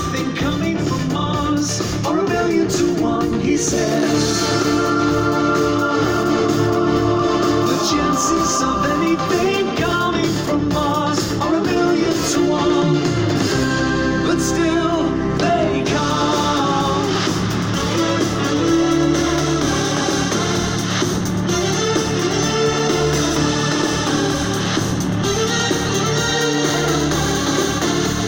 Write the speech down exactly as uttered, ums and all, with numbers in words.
something coming from Mars, or a million to one, he said.